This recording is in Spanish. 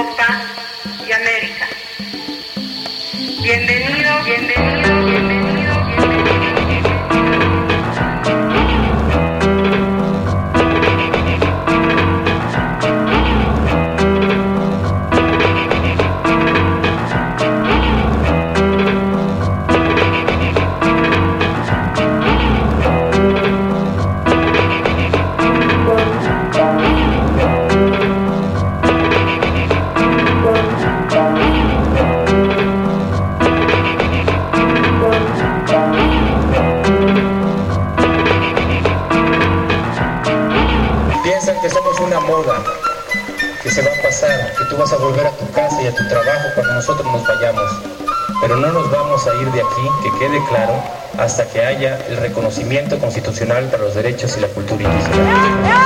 Europa y América. Bienvenido, bienvenido, bienvenido, bienvenido. Piensan que somos una moda, que se va a pasar, que tú vas a volver a tu casa y a tu trabajo cuando nosotros nos vayamos. Pero no nos vamos a ir de aquí, que quede claro, hasta que haya el reconocimiento constitucional para los derechos y la cultura indígena.